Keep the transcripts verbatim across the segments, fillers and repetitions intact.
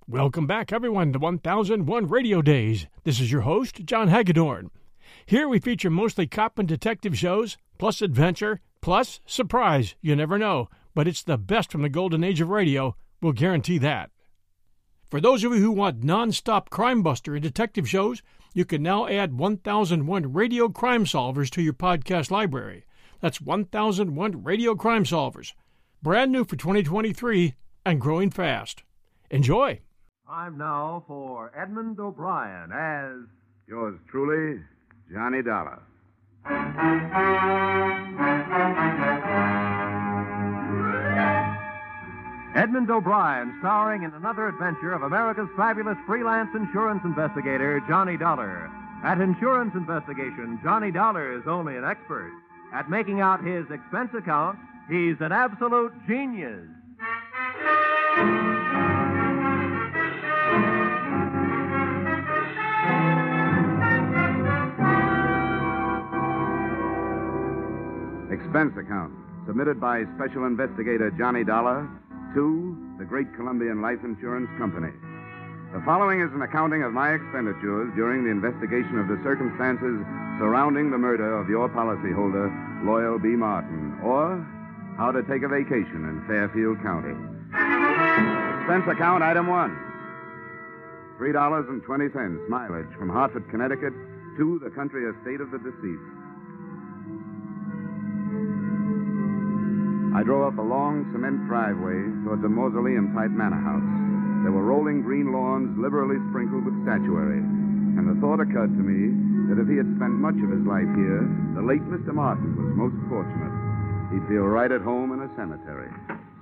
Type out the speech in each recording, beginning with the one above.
Welcome back, everyone, to one thousand one Radio Days. This is your host, John Hagedorn. Here we feature mostly cop and detective shows, plus adventure, plus surprise. You never know, but it's the best from the golden age of radio. We'll guarantee that. For those of you who want non-stop crime buster and detective shows, you can now add one thousand one Radio Crime Solvers to your podcast library. That's one thousand one Radio Crime Solvers. Brand new for twenty twenty-three and growing fast. Enjoy. Time now for Edmund O'Brien as... Yours truly, Johnny Dollar. Edmund O'Brien, starring in another adventure of America's fabulous freelance insurance investigator, Johnny Dollar. At insurance investigation, Johnny Dollar is only an expert. At making out his expense account, he's an absolute genius. Expense account, submitted by Special Investigator Johnny Dollar to the Great Columbian Life Insurance Company. The following is an accounting of my expenditures during the investigation of the circumstances surrounding the murder of your policyholder, Loyal B. Martin, or how to take a vacation in Fairfield County. Expense account item one, three dollars and twenty cents mileage from Hartford, Connecticut to the country estate of the deceased. I drove up a long cement driveway towards a mausoleum-type manor house. There were rolling green lawns liberally sprinkled with statuary, and the thought occurred to me that if he had spent much of his life here, the late Mister Martin was most fortunate. He'd feel right at home in a cemetery.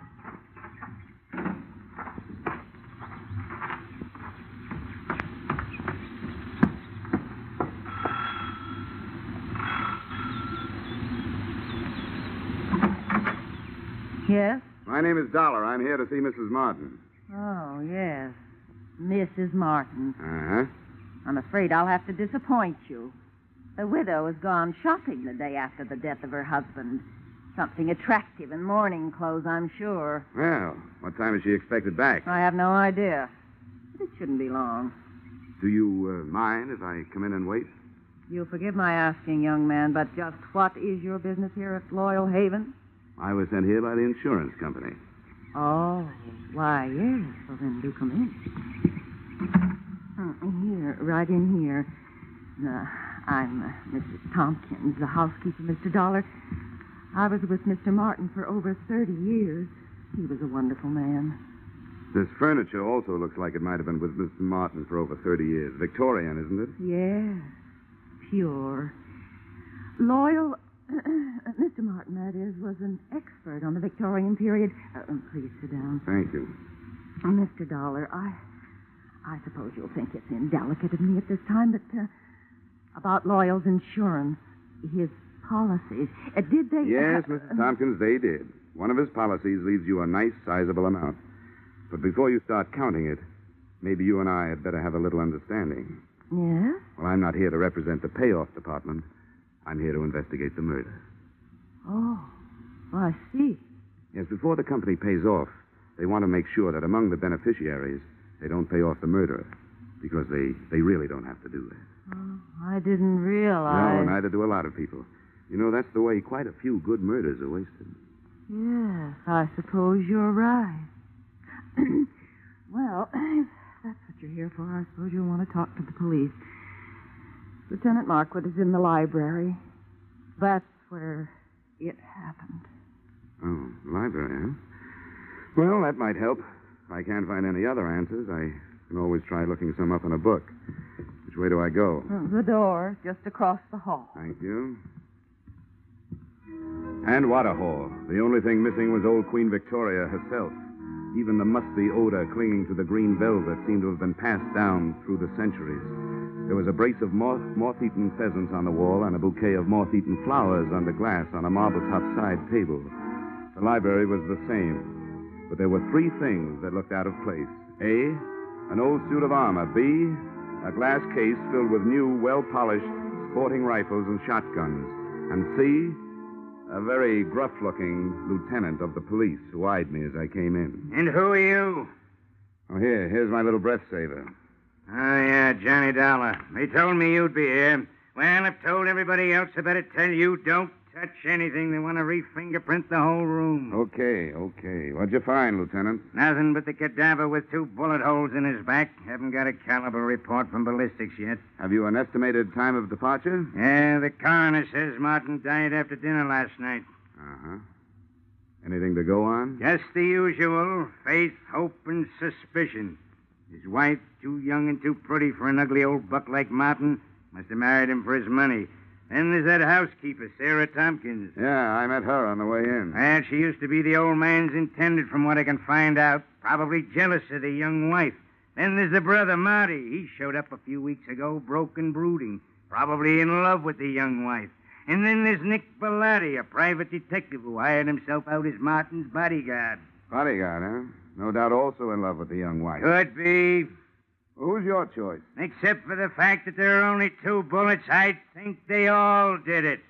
Yes? My name is Dollar. I'm here to see Missus Martin. Oh, yes. Missus Martin. Uh-huh. I'm afraid I'll have to disappoint you. The widow has gone shopping the day after the death of her husband. Something attractive in mourning clothes, I'm sure. Well, what time is she expected back? I have no idea. But it shouldn't be long. Do you uh, mind if I come in and wait? You'll forgive my asking, young man, but just what is your business here at Loyal Haven? I was sent here by the insurance company. Oh, why, yes. Well, then do come in. Uh, here, right in here. Uh, I'm uh, Missus Tompkins, the housekeeper, Mister Dollar. I was with Mister Martin for over thirty years. He was a wonderful man. This furniture also looks like it might have been with Mister Martin for over thirty years. Victorian, isn't it? Yes, pure. Loyal... Mister Martin, that is, was an expert on the Victorian period. Uh, please sit down. Thank you. Uh, Mister Dollar, I I suppose you'll think it's indelicate of me at this time, but uh, about Loyal's insurance, his policies, uh, did they... Yes, uh, Missus Tompkins, they did. One of his policies leaves you a nice, sizable amount. But before you start counting it, maybe you and I had better have a little understanding. Yes? Well, I'm not here to represent the payoff department. I'm here to investigate the murder. Oh, well, I see. Yes, before the company pays off, they want to make sure that among the beneficiaries, they don't pay off the murderer, because they, they really don't have to do that. Oh, I didn't realize... No, neither do a lot of people. You know, that's the way quite a few good murders are wasted. Yes, I suppose you're right. Well, if that's what you're here for, I suppose you'll want to talk to the police. Lieutenant Markwood is in the library. That's where it happened. Oh, library, huh? Well, that might help. If I can't find any other answers, I can always try looking some up in a book. Which way do I go? The door, just across the hall. Thank you. And what a hall. The only thing missing was old Queen Victoria herself. Even the musty odor clinging to the green velvet seemed to have been passed down through the centuries. There was a brace of moth, moth-eaten pheasants on the wall and a bouquet of moth-eaten flowers under glass on a marble-top side table. The library was the same, but there were three things that looked out of place. A, an old suit of armor. B, a glass case filled with new, well-polished sporting rifles and shotguns. And C, a very gruff-looking lieutenant of the police who eyed me as I came in. And who are you? Oh, here. Here's my little breath saver. Oh, yeah, Johnny Dollar. They told me you'd be here. Well, I've told everybody else I better tell you don't touch anything. They want to re-fingerprint the whole room. Okay, okay. What'd you find, Lieutenant? Nothing but the cadaver with two bullet holes in his back. Haven't got a caliber report from ballistics yet. Have you an estimated time of departure? Yeah, the coroner says Martin died after dinner last night. Uh-huh. Anything to go on? Just the usual. Faith, hope, and suspicion. His wife, too young and too pretty for an ugly old buck like Martin, must have married him for his money. Then there's that housekeeper, Sarah Tompkins. Yeah, I met her on the way in. And she used to be the old man's intended, from what I can find out. Probably jealous of the young wife. Then there's the brother, Marty. He showed up a few weeks ago, broke and brooding. Probably in love with the young wife. And then there's Nick Bellotti, a private detective who hired himself out as Martin's bodyguard. Bodyguard, huh? No doubt also in love with the young wife. Could be. Well, who's your choice? Except for the fact that there are only two bullets, I think they all did it.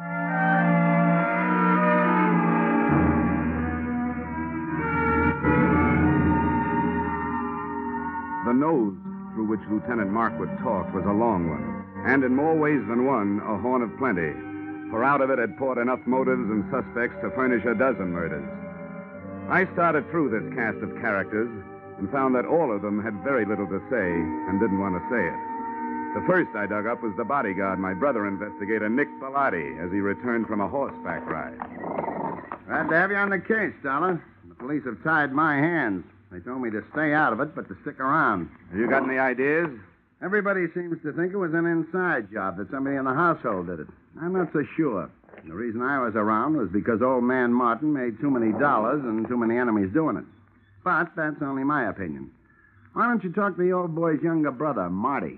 The nose through which Lieutenant Markwood talked was a long one, and in more ways than one, a horn of plenty, for out of it had poured enough motives and suspects to furnish a dozen murders. I started through this cast of characters and found that all of them had very little to say and didn't want to say it. The first I dug up was the bodyguard, my brother investigator, Nick Bellotti, as he returned from a horseback ride. Glad to have you on the case, Dollar. The police have tied my hands. They told me to stay out of it, but to stick around. Have you got any ideas? Everybody seems to think it was an inside job, that somebody in the household did it. I'm not so sure. The reason I was around was because old man Martin made too many dollars and too many enemies doing it. But that's only my opinion. Why don't you talk to the old boy's younger brother, Marty?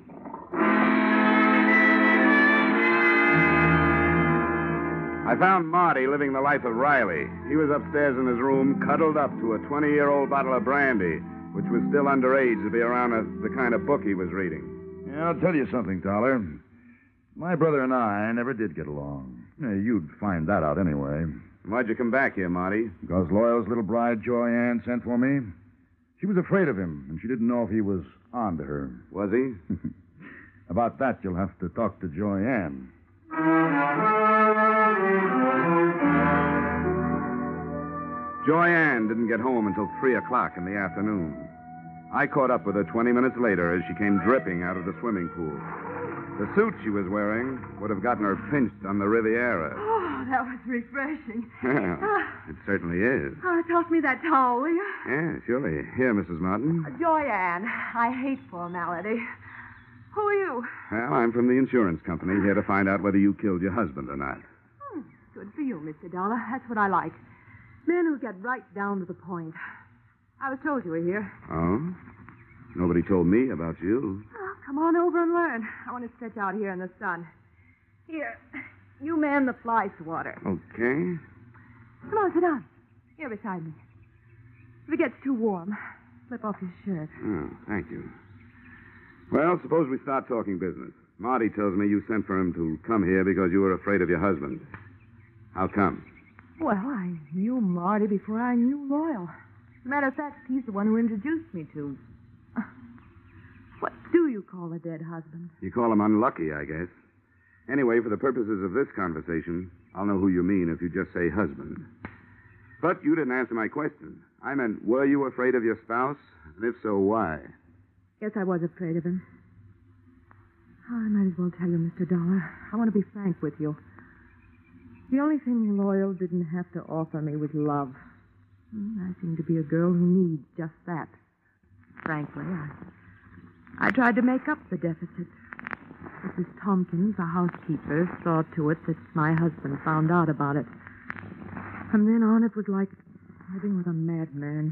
I found Marty living the life of Riley. He was upstairs in his room, cuddled up to a twenty-year-old bottle of brandy, which was still underage to be around a, the kind of book he was reading. Yeah, I'll tell you something, Dollar. My brother and I never did get along. Yeah, you'd find that out anyway. Why'd you come back here, Marty? Because Loyal's little bride, Joy Ann, sent for me. She was afraid of him, and she didn't know if he was on to her. Was he? About that, you'll have to talk to Joy Ann. Joy Ann didn't get home until three o'clock in the afternoon. I caught up with her twenty minutes later as she came dripping out of the swimming pool. The suit she was wearing would have gotten her pinched on the Riviera. Oh, that was refreshing. Yeah, Ah. it certainly is. Oh, toss me that towel, will you? Yeah, surely. Here, Missus Martin. Joyanne, I hate formality. Who are you? Well, I'm from the insurance company, here to find out whether you killed your husband or not. Hmm, good for you, Mister Dollar. That's what I like. Men who get right down to the point. I was told you were here. Oh? Nobody told me about you. Oh, come on over and learn. I want to stretch out here in the sun. Here, you man the fly swatter. Okay. Come on, sit down. Here beside me. If it gets too warm, slip off your shirt. Oh, thank you. Well, suppose we start talking business. Marty tells me you sent for him to come here because you were afraid of your husband. How come? Well, I knew Marty before I knew Loyal. As a matter of fact, he's the one who introduced me to... What do you call a dead husband? You call him unlucky, I guess. Anyway, for the purposes of this conversation, I'll know who you mean if you just say husband. But you didn't answer my question. I meant, were you afraid of your spouse? And if so, why? Yes, I was afraid of him. Oh, I might as well tell you, Mister Dollar. I want to be frank with you. The only thing Loyal didn't have to offer me was love. I seem to be a girl who needs just that. Frankly, I, I tried to make up the deficit. Missus Tompkins, the housekeeper, saw to it that my husband found out about it. From then on, it was like living with a madman.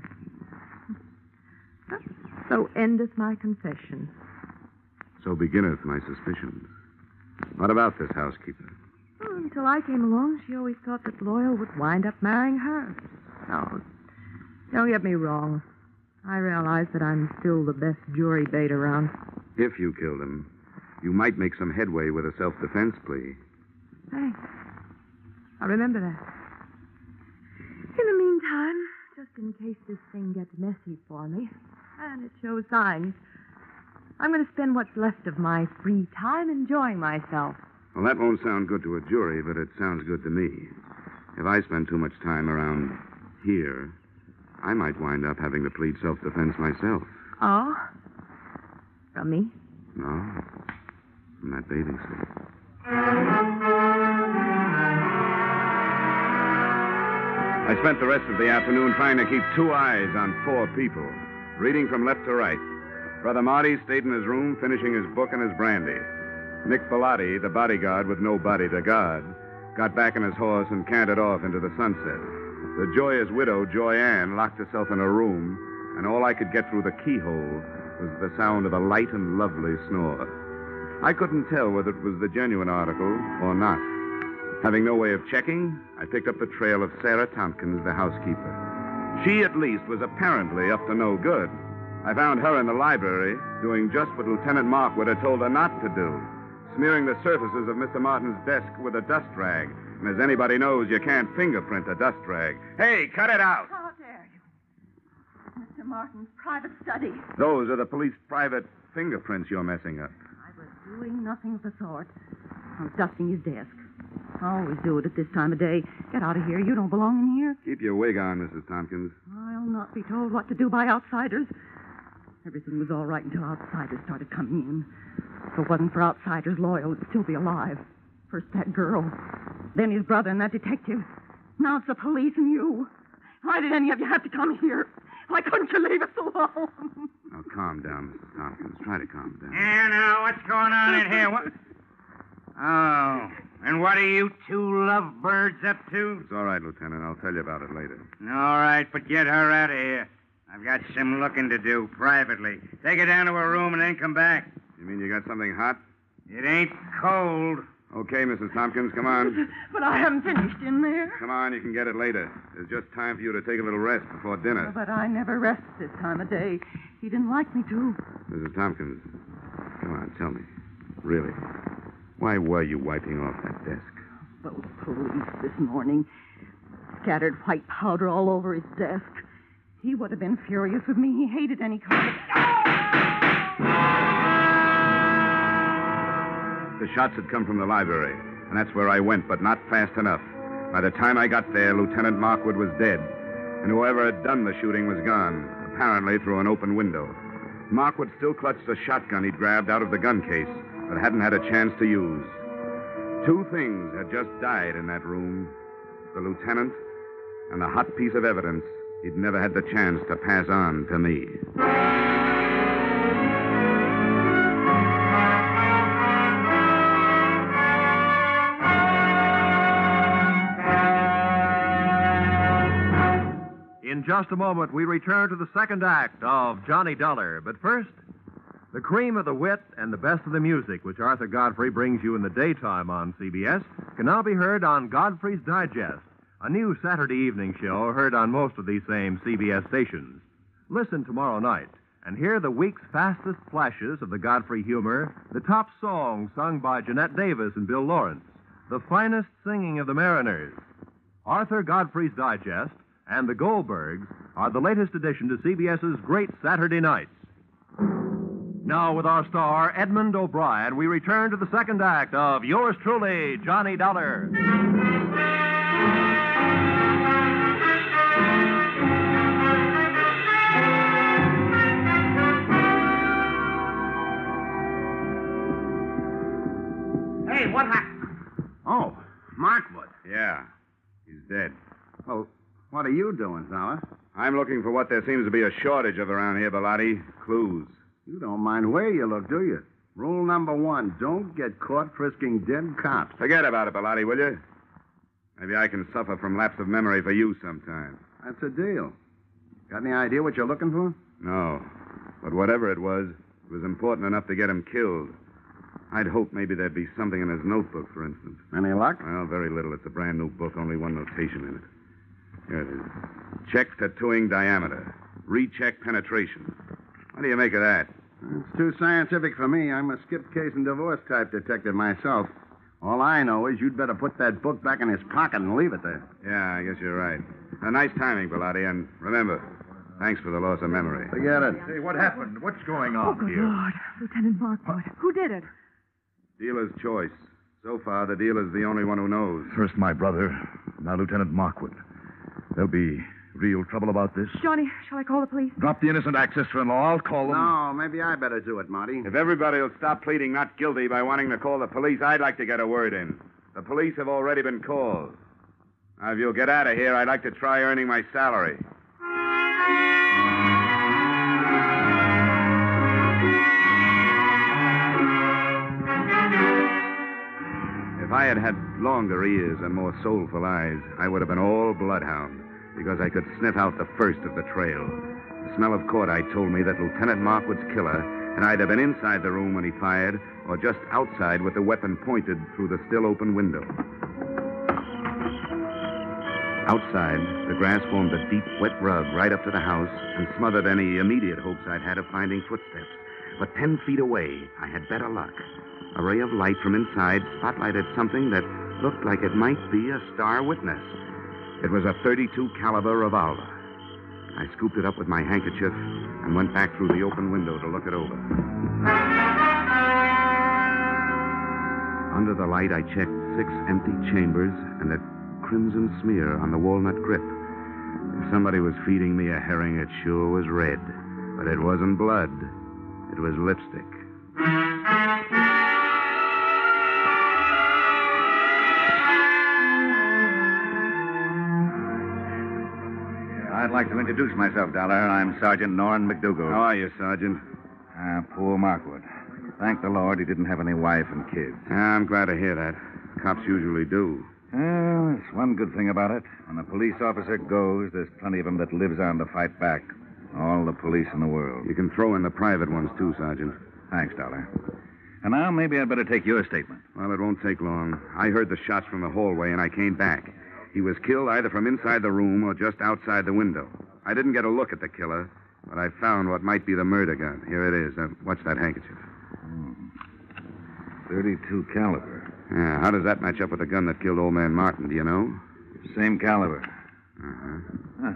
So endeth my confession. So beginneth my suspicions. What about this housekeeper? Well, until I came along, she always thought that Loyal would wind up marrying her. No, don't get me wrong. I realize that I'm still the best jury bait around. If you killed him, you might make some headway with a self-defense plea. Thanks. I'll remember that. In the meantime, just in case this thing gets messy for me, And it shows signs. I'm going to spend what's left of my free time enjoying myself. Well, that won't sound good to a jury, but it sounds good to me. If I spend too much time around here, I might wind up having to plead self-defense myself. Oh? From me? No. From that bathing suit. I spent the rest of the afternoon trying to keep two eyes on four people, reading from left to right. Brother Marty stayed in his room finishing his book and his brandy. Nick Bellotti, the bodyguard with no body to guard, got back on his horse and cantered off into the sunset. The joyous widow, Joy Ann, locked herself in her room, and all I could get through the keyhole was the sound of a light and lovely snore. I couldn't tell whether it was the genuine article or not. Having no way of checking, I picked up the trail of Sarah Tompkins, the housekeeper. She, at least, was apparently up to no good. I found her in the library doing just what Lieutenant Markwood had told her not to do, smearing the surfaces of Mister Martin's desk with a dust rag. And as anybody knows, you can't fingerprint a dust rag. Hey, cut it out! How dare you? Mister Martin's private study. Those are the police private fingerprints you're messing up. I was doing nothing of the sort. I was dusting his desk. I always do it at this time of day. Get out of here. You don't belong in here. Keep your wig on, Missus Tompkins. I'll not be told what to do by outsiders. Everything was all right until outsiders started coming in. If it wasn't for outsiders, Loyal would still be alive. First that girl, then his brother and that detective. Now it's the police and you. Why did any of you have to come here? Why couldn't you leave us alone? Now, calm down, Missus Tompkins. Try to calm down. Yeah, now, what's going on in here? What? Oh, and what are you two lovebirds up to? It's all right, Lieutenant. I'll tell you about it later. All right, but get her out of here. I've got some looking to do privately. Take her down to her room and then come back. You mean you got something hot? It ain't cold. Okay, Missus Tompkins, come on. But I haven't finished in there. Come on, you can get it later. There's just time for you to take a little rest before dinner. Oh, but I never rest this time of day. He didn't like me to. Missus Tompkins, come on, tell me. Really, why were you wiping off that desk? Those police this morning scattered white powder all over his desk. He would have been furious with me. He hated any kind of... The shots had come from the library, and that's where I went, but not fast enough. By the time I got there, Lieutenant Markwood was dead, and whoever had done the shooting was gone, apparently through an open window. Markwood still clutched the shotgun he'd grabbed out of the gun case, but hadn't had a chance to use. Two things had just died in that room, the lieutenant and the hot piece of evidence he'd never had the chance to pass on to me. In just a moment, we return to the second act of Johnny Dollar. But first, the cream of the wit and the best of the music, which Arthur Godfrey brings you in the daytime on C B S, can now be heard on Godfrey's Digest, a new Saturday evening show heard on most of these same C B S stations. Listen tomorrow night and hear the week's fastest flashes of the Godfrey humor, the top songs sung by Jeanette Davis and Bill Lawrence, the finest singing of the Mariners. Arthur Godfrey's Digest and the Goldbergs are the latest addition to CBS's Great Saturday Nights. Now, with our star, Edmund O'Brien, we return to the second act of yours truly, Johnny Dollar. Hey, what happened? Oh, Markwood. Yeah, he's dead. Well, what are you doing, fella? I'm looking for what there seems to be a shortage of around here, Bellotti. Clues. You don't mind where you look, do you? Rule number one, don't get caught frisking dead cops. Forget about it, Bellotti, will you? Maybe I can suffer from lapse of memory for you sometime. That's a deal. Got any idea what you're looking for? No. But whatever it was, it was important enough to get him killed. I'd hoped maybe there'd be something in his notebook, for instance. Any luck? Well, very little. It's a brand new book, only one notation in it. Here it is. Check tattooing diameter. Recheck penetration. What do you make of that? It's too scientific for me. I'm a skip case and divorce type detective myself. All I know is you'd better put that book back in his pocket and leave it there. Yeah, I guess you're right. A nice timing, Bellotti, and remember, Thanks for the loss of memory. Forget it. Hey, what happened? What's going Oh, on good here? Lord. Lieutenant Markwood. Who did it? Dealer's choice. So far, the dealer's the only one who knows. First my brother, now Lieutenant Markwood. There'll be real trouble about this. Johnny, shall I call the police? Drop the innocent act, sister-in-law. I'll call them. No, maybe I better do it, Marty. If everybody will stop pleading not guilty by wanting to call the police, I'd like to get a word in. The police have already been called. Now, if you'll get out of here, I'd like to try earning my salary. If I had had longer ears and more soulful eyes, I would have been all bloodhound, because I could sniff out the first of the trail. The smell of cordite told me that Lieutenant Markwood's killer had either been inside the room when he fired or just outside with the weapon pointed through the still open window. Outside, the grass formed a deep, wet rug right up to the house and smothered any immediate hopes I'd had of finding footsteps. But ten feet away, I had better luck. A ray of light from inside spotlighted something that looked like it might be a star witness. It was a thirty-two caliber revolver. I scooped it up with my handkerchief and went back through the open window to look it over. Under the light, I checked six empty chambers and a crimson smear on the walnut grip. If somebody was feeding me a herring, it sure was red. But it wasn't blood. It was lipstick. I'd like to introduce myself, Dollar. I'm Sergeant Norrin McDougal. How are you, Sergeant? Ah, poor Markwood. Thank the Lord he didn't have any wife and kids. I'm glad to hear that. Cops usually do. Well, there's one good thing about it. When a police officer goes, there's plenty of them that lives on to fight back. All the police in the world. You can throw in the private ones, too, Sergeant. Thanks, Dollar. And now maybe I'd better take your statement. Well, it won't take long. I heard the shots from the hallway, and I came back. He was killed either from inside the room or just outside the window. I didn't get a look at the killer, but I found what might be the murder gun. Here it is. Uh, what's that handkerchief? Hmm. thirty-two caliber. Yeah, how does that match up with the gun that killed old man Martin, do you know? Same caliber. Uh-huh. Huh.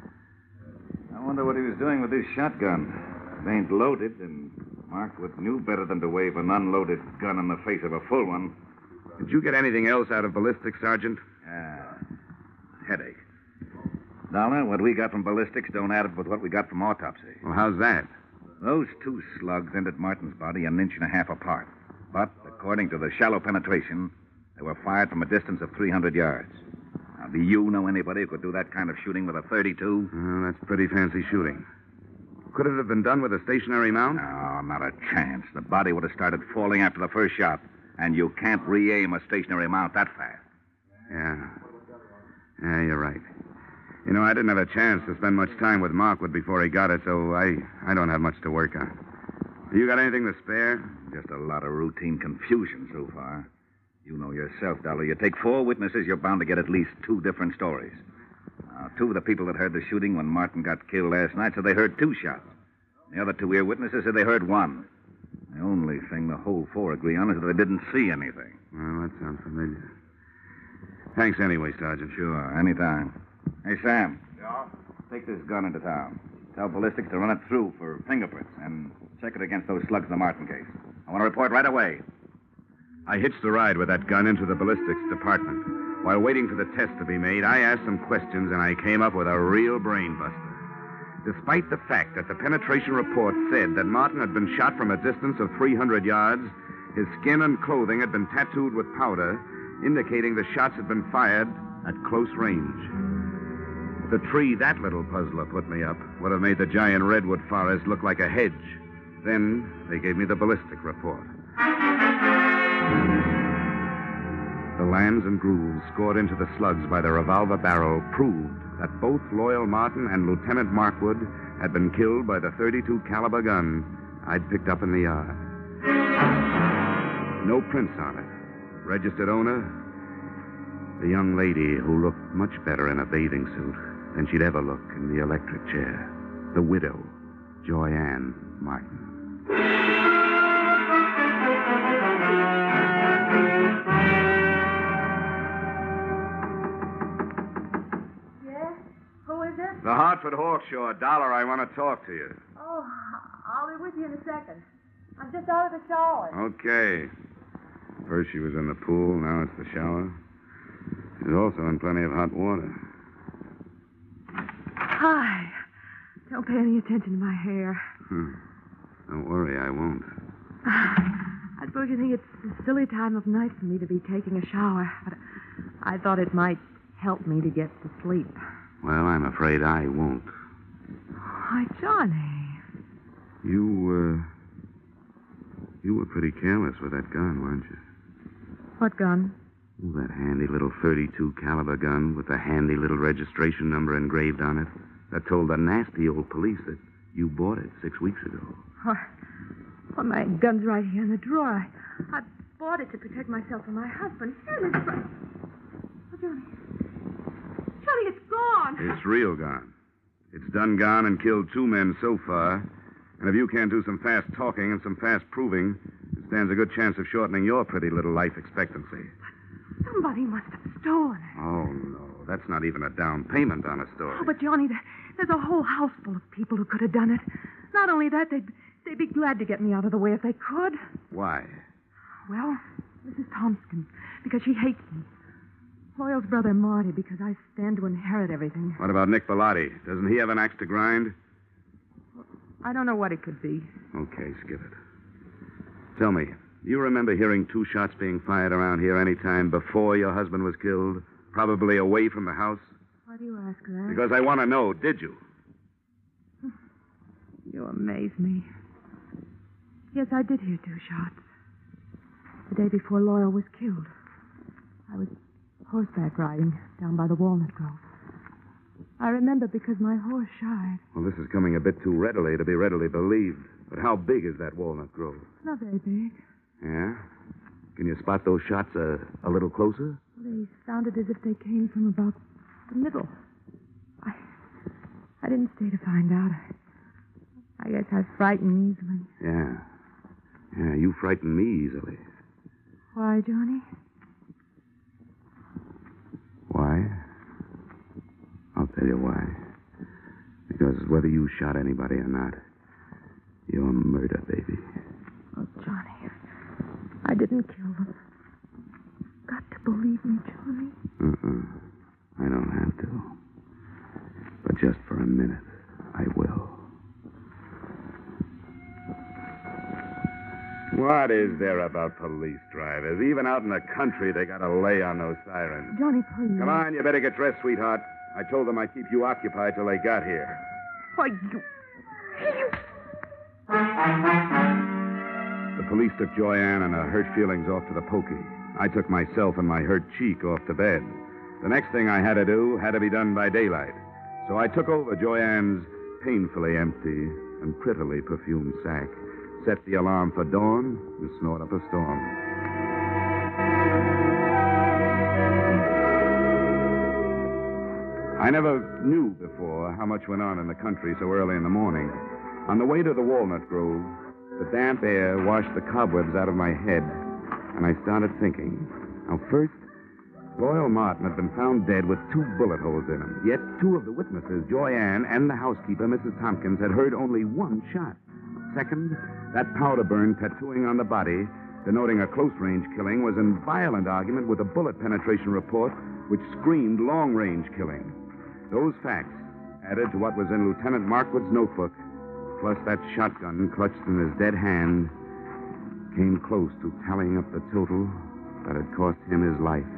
I wonder what he was doing with this shotgun. It ain't loaded, and Markwood knew better than to wave an unloaded gun in the face of a full one. Did you get anything else out of ballistics, Sergeant? Ah, headache. Dollar, what we got from ballistics don't add up with what we got from autopsy. Well, how's that? Those two slugs entered Martin's body an inch and a half apart. But, according to the shallow penetration, they were fired from a distance of three hundred yards. Now, do you know anybody who could do that kind of shooting with a thirty-two? Well, that's pretty fancy shooting. Could it have been done with a stationary mount? No, not a chance. The body would have started falling after the first shot, and you can't re-aim a stationary mount that fast. Yeah. Yeah, you're right. You know, I didn't have a chance to spend much time with Markwood before he got it, so I, I don't have much to work on. You got anything to spare? Just a lot of routine confusion so far. You know yourself, Dollar. You take four witnesses, you're bound to get at least two different stories. Now, two of the people that heard the shooting when Martin got killed last night said they heard two shots. The other two ear-witnesses said they heard one. The only thing the whole four agree on is that they didn't see anything. Well, that sounds familiar. Thanks anyway, Sergeant. Sure, anytime. Hey, Sam. Yeah? Take this gun into town. Tell ballistics to run it through for fingerprints and check it against those slugs in the Martin case. I want to report right away. I hitched a ride with that gun into the ballistics department. While waiting for the test to be made, I asked some questions, and I came up with a real brain buster. Despite the fact that the penetration report said that Martin had been shot from a distance of three hundred yards, his skin and clothing had been tattooed with powder, indicating the shots had been fired at close range. The tree that little puzzler put me up would have made the giant redwood forest look like a hedge. Then they gave me the ballistic report. The lands and grooves scored into the slugs by the revolver barrel proved that both Loyal Martin and Lieutenant Markwood had been killed by the thirty-two caliber gun I'd picked up in the yard. No prints on it. Registered owner, the young lady who looked much better in a bathing suit than she'd ever look in the electric chair. The widow, Joyanne Martin. Yes? Who is it? The Hartford Hawkshaw. Dollar, I want to talk to you. Oh, I'll be with you in a second. I'm just out of the shower. Okay. First she was in the pool, now it's the shower. She's also in plenty of hot water. Hi. Don't pay any attention to my hair. Hmm. Don't worry, I won't. I suppose you think it's a silly time of night for me to be taking a shower, but I thought it might help me to get to sleep. Well, I'm afraid I won't. Why, Johnny. You, uh... You were pretty careless with that gun, weren't you? What gun? Oh, that handy little thirty-two caliber gun with the handy little registration number engraved on it that told the nasty old police that you bought it six weeks ago. Oh, well, my gun's right here in the drawer. I, I bought it to protect myself from my husband. Here, it's right. Oh, Johnny. Johnny, it's gone. It's real gone. It's done gone and killed two men so far. And if you can't do some fast talking and some fast proving, it stands a good chance of shortening your pretty little life expectancy. Somebody must have stolen it. Oh, no. That's not even a down payment on a story. Oh, but, Johnny, there, there's a whole house full of people who could have done it. Not only that, they'd, they'd be glad to get me out of the way if they could. Why? Well, Missus Thompson, because she hates me. Loyal's brother, Marty, because I stand to inherit everything. What about Nick Bellotti? Doesn't he have an axe to grind? I don't know what it could be. Okay, skip it. Tell me, do you remember hearing two shots being fired around here any time before your husband was killed? Probably away from the house? Why do you ask that? Because I want to know, did you? You amaze me. Yes, I did hear two shots. The day before Loyal was killed. I was horseback riding down by the Walnut Grove. I remember because my horse shied. Well, this is coming a bit too readily to be readily believed. But how big is that Walnut Grove? Not very big. Yeah? Can you spot those shots a, a little closer? They sounded as if they came from about the middle. I I didn't stay to find out. I guess I frighten easily. Yeah. Yeah, you frighten me easily. Why, Johnny? Why? I'll tell you why. Because whether you shot anybody or not, you're murder, baby. Oh, Johnny, I didn't kill them. Got to believe me, Johnny. Uh-uh. I don't have to. But just for a minute, I will. What is there about police drivers? Even out in the country, they got to lay on those sirens. Johnny, please. Come on, you better get dressed, sweetheart. I told them I'd keep you occupied till they got here. Why, you... you... The police took Joyanne and her hurt feelings off to the pokey. I took myself and my hurt cheek off to bed. The next thing I had to do had to be done by daylight. So I took over Joyanne's painfully empty and prettily perfumed sack, set the alarm for dawn, and snort up a storm. I never knew before how much went on in the country so early in the morning. On the way to the Walnut Grove, the damp air washed the cobwebs out of my head, and I started thinking. Now, first, Loyal Martin had been found dead with two bullet holes in him. Yet two of the witnesses, Joyanne and the housekeeper, Missus Tompkins, had heard only one shot. Second, that powder burn tattooing on the body, denoting a close-range killing, was in violent argument with a bullet penetration report which screamed long-range killing. Those facts, added to what was in Lieutenant Markwood's notebook, plus that shotgun clutched in his dead hand, came close to tallying up the total that had cost him his life.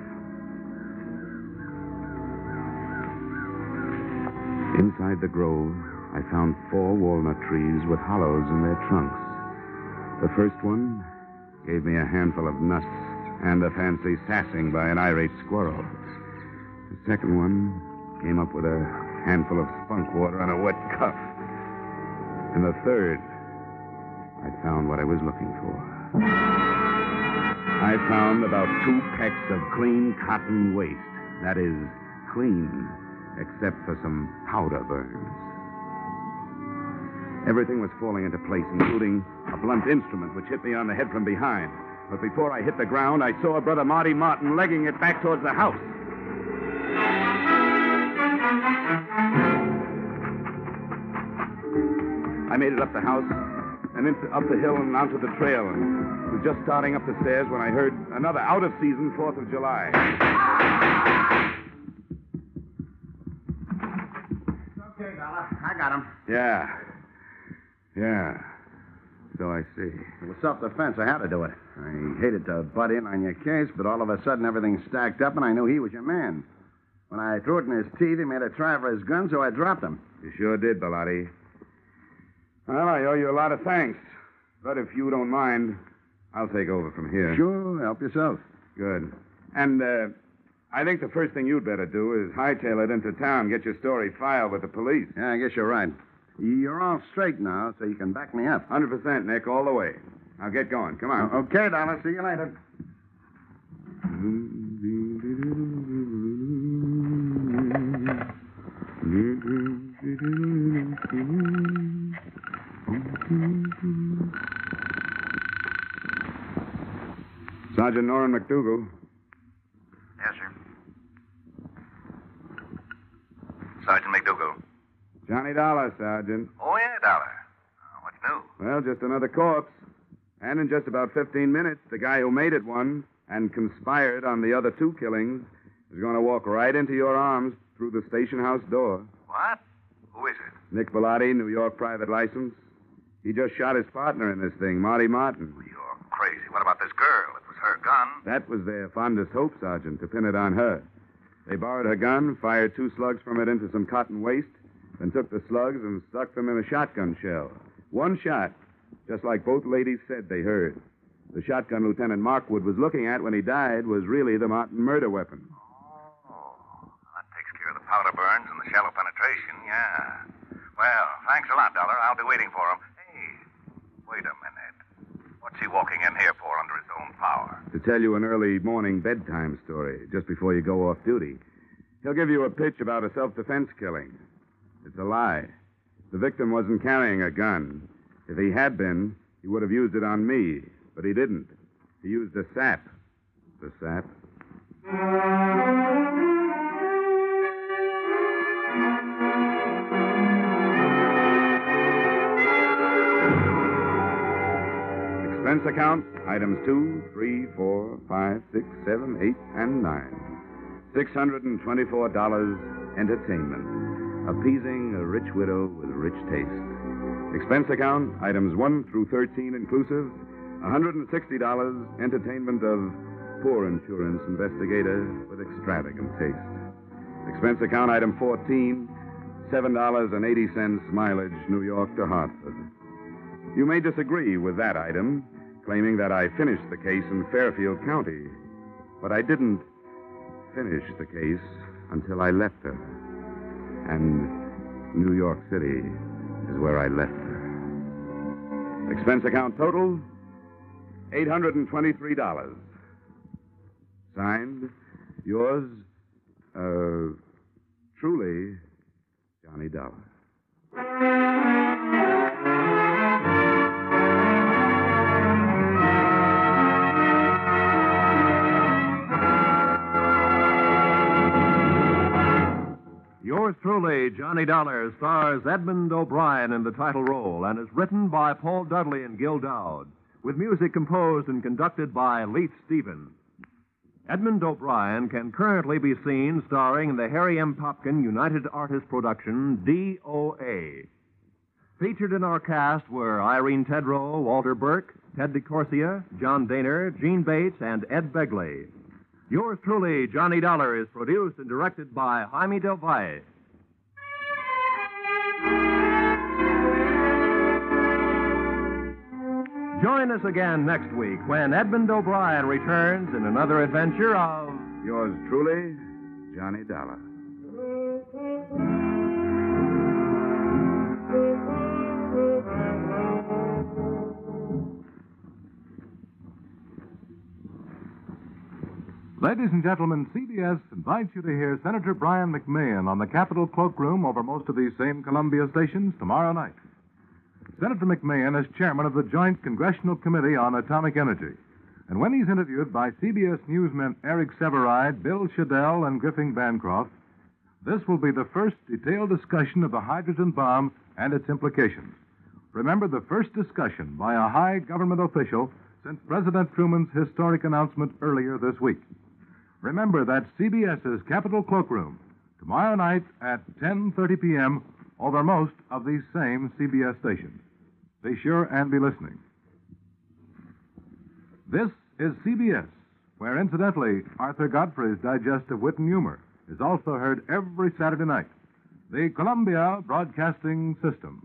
Inside the grove, I found four walnut trees with hollows in their trunks. The first one gave me a handful of nuts and a fancy sassing by an irate squirrel. The second one came up with a handful of spunk water and a wet cuff. And the third, I found what I was looking for. I found about two pecks of clean cotton waste. That is, clean, except for some powder burns. Everything was falling into place, including a blunt instrument which hit me on the head from behind. But before I hit the ground, I saw Brother Marty Martin legging it back towards the house. made it up the house and into, up the hill and onto the trail, and was just starting up the stairs when I heard another out-of-season Fourth of July. Okay, Dollar. I got him. Yeah. Yeah. So I see. It was self-defense. I had to do it. I hated to butt in on your case, but all of a sudden everything stacked up, and I knew he was your man. When I threw it in his teeth, he made a try for his gun, so I dropped him. You sure did, Bellotti. Well, I owe you a lot of thanks. But if you don't mind, I'll take over from here. Sure, help yourself. Good. And, uh, I think the first thing you'd better do is hightail it into town, get your story filed with the police. Yeah, I guess you're right. You're all straight now, so you can back me up. one hundred percent, Nick, all the way. Now get going. Come on. Okay, Dollar. See you later. Sergeant Norrin McDougal. Yes, sir. Sergeant McDougal. Johnny Dollar, Sergeant. Oh, yeah, Dollar. Uh, what's new? Well, just another corpse. And in just about fifteen minutes, the guy who made it one and conspired on the other two killings is going to walk right into your arms through the station house door. What? Who is it? Nick Bellotti, New York private license. He just shot his partner in this thing, Marty Martin. Well, you're crazy. What about this girl? It was her gun. That was their fondest hope, Sergeant, to pin it on her. They borrowed her gun, fired two slugs from it into some cotton waste, then took the slugs and stuck them in a shotgun shell. One shot, just like both ladies said they heard. The shotgun Lieutenant Markwood was looking at when he died was really the Martin murder weapon. Oh, that takes care of the powder burns and the shallow penetration, yeah. Well, thanks a lot, Dollar. I'll be waiting for him. Hey, wait a minute. What's he walking in here for under his own power? To tell you an early morning bedtime story, just before you go off duty. He'll give you a pitch about a self-defense killing. It's a lie. The victim wasn't carrying a gun. If he had been, he would have used it on me. But he didn't. He used a sap. The sap. Expense account, items two, three, four, five, six, seven, eight, and nine. six hundred twenty-four dollars entertainment. Appeasing a rich widow with rich taste. Expense account, items one through thirteen inclusive, one hundred sixty dollars entertainment of poor insurance investigator with extravagant taste. Expense account, item fourteen, seven dollars and eighty cents mileage New York to Hartford. You may disagree with that item, claiming that I finished the case in Fairfield County. But I didn't finish the case until I left her. And New York City is where I left her. Expense account total, eight hundred twenty-three dollars. Signed, yours, uh, truly, Johnny Dollar. Yours truly, Johnny Dollar, stars Edmund O'Brien in the title role and is written by Paul Dudley and Gil Dowd, with music composed and conducted by Leith Stevens. Edmund O'Brien can currently be seen starring in the Harry M. Popkin United Artists production, D O A. Featured in our cast were Irene Tedrow, Walter Burke, Ted DeCorsia, John Daner, Gene Bates, and Ed Begley. Yours truly, Johnny Dollar, is produced and directed by Jaime Del Valle. Join us again next week when Edmund O'Brien returns in another adventure of... Yours truly, Johnny Dollar. Ladies and gentlemen, C B S invites you to hear Senator Brian McMahon on the Capitol cloakroom over most of these same Columbia stations tomorrow night. Senator McMahon is chairman of the Joint Congressional Committee on Atomic Energy. And when he's interviewed by C B S newsmen Eric Severide, Bill Shadell, and Griffin Bancroft, this will be the first detailed discussion of the hydrogen bomb and its implications. Remember the first discussion by a high government official since President Truman's historic announcement earlier this week. Remember that CBS's Capitol Cloakroom, tomorrow night at ten thirty p.m. over most of these same C B S stations. Be sure and be listening. This is C B S, where, incidentally, Arthur Godfrey's Digestive Wit and Humor is also heard every Saturday night. The Columbia Broadcasting System.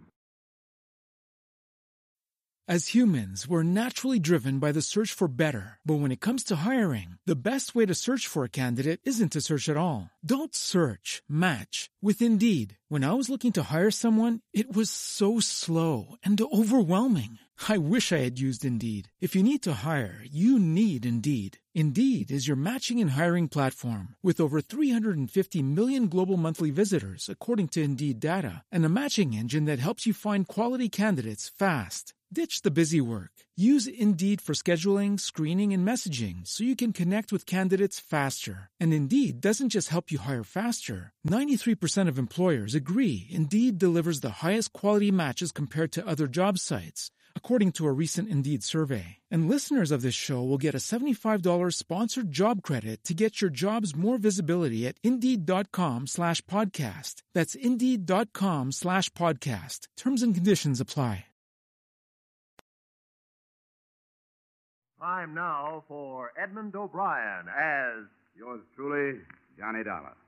As humans, we're naturally driven by the search for better. But when it comes to hiring, the best way to search for a candidate isn't to search at all. Don't search, match with Indeed. When I was looking to hire someone, it was so slow and overwhelming. I wish I had used Indeed. If you need to hire, you need Indeed. Indeed is your matching and hiring platform with over three hundred fifty million global monthly visitors, according to Indeed data, and a matching engine that helps you find quality candidates fast. Ditch the busy work. Use Indeed for scheduling, screening, and messaging so you can connect with candidates faster. And Indeed doesn't just help you hire faster. ninety-three percent of employers agree Indeed delivers the highest quality matches compared to other job sites, according to a recent Indeed survey. And listeners of this show will get a seventy-five dollars sponsored job credit to get your jobs more visibility at Indeed.com slash podcast. That's Indeed.com slash podcast. Terms and conditions apply. Time now for Edmund O'Brien as Yours truly, Johnny Dollar.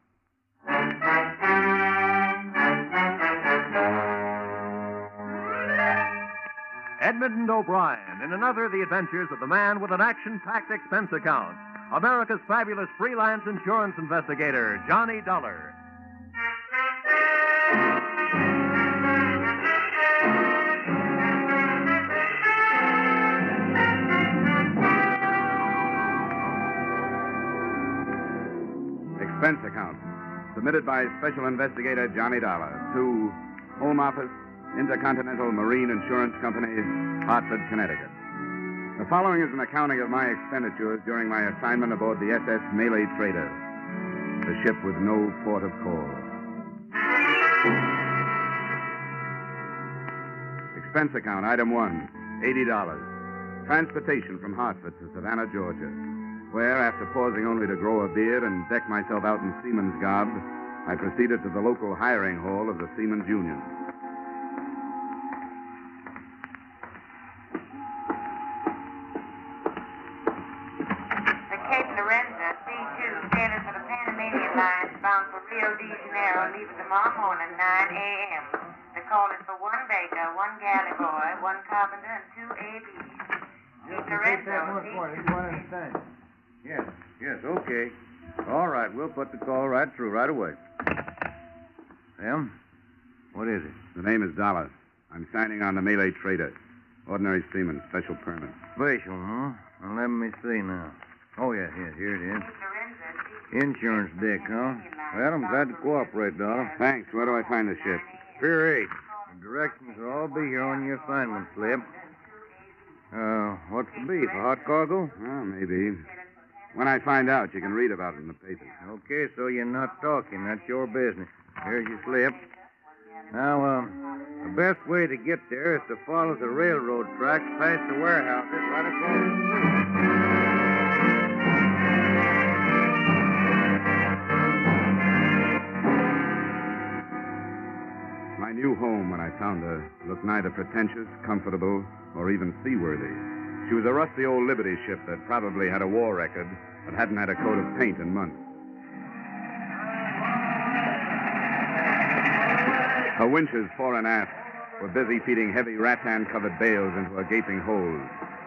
Edmund O'Brien in another of the adventures of the man with an action-packed expense account, America's fabulous freelance insurance investigator, Johnny Dollar. Expense account. Submitted by Special Investigator Johnny Dollar to Home Office, Intercontinental Marine Insurance Company, Hartford, Connecticut. The following is an accounting of my expenditures during my assignment aboard the S S Malay Trader, the ship with no port of call. Expense account, item one, eighty dollars. Transportation from Hartford to Savannah, Georgia, where, after pausing only to grow a beard and deck myself out in seaman's garb, I proceeded to the local hiring hall of the Seamen's Union. The Cape Lorenza, C two, sailors for the Panamanian Line bound for Rio de Janeiro, leaving tomorrow morning, nine a.m. The call is for one baker, one galley boy, one carpenter, and two A Bs. Cape Lorenza, C two. Yes, yes, okay. All right, we'll put the call right through right away. Well, what is it? The name is Dollar. I'm signing on the Malay Trader. Ordinary seaman, special permit. Special, huh? Well, let me see now. Oh, yeah, yeah, here it is. Insurance deck, huh? Well, I'm glad to cooperate, Dollar. Thanks. Where do I find the ship? Pier eight. The directions will all be here on your assignment slip. Uh, what's the beef? A hot cargo? Well, maybe. When I find out, you can read about it in the papers. Okay, so you're not talking. That's your business. Here's your slip. Now, um, the best way to get there is to follow the railroad tracks past the warehouses right across the street. My new home, when I found her, looked neither pretentious, comfortable, or even seaworthy. She was a rusty old Liberty ship that probably had a war record, but hadn't had a coat of paint in months. Her winches, fore and aft, were busy feeding heavy rattan-covered bales into a gaping hold.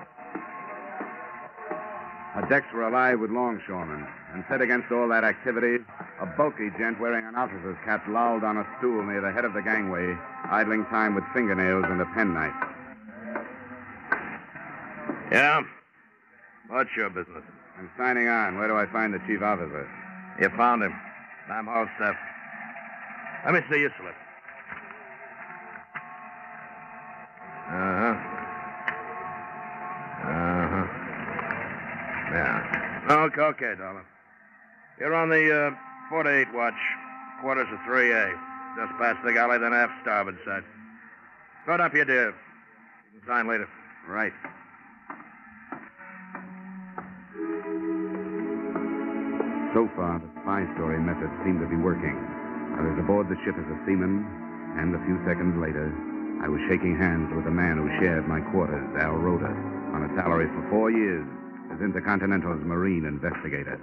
Her decks were alive with longshoremen, and set against all that activity, a bulky gent wearing an officer's cap lolled on a stool near the head of the gangway, idling time with fingernails and a penknife. Yeah? What's your business? I'm signing on. Where do I find the chief officer? You found him. I'm all set. Let me see your slip. Uh-huh. Uh-huh. Yeah. Okay, okay, Dollar. You're on the uh, four to eight watch. Quarters of three A. Just past the galley, then aft starboard side. Start up here, dear. You can sign later. Right. So far, the spy story method seemed to be working. I was aboard the ship as a seaman, and a few seconds later, I was shaking hands with the man who shared my quarters, Al Rhoda, on a salary for four years as Intercontinental's marine investigator.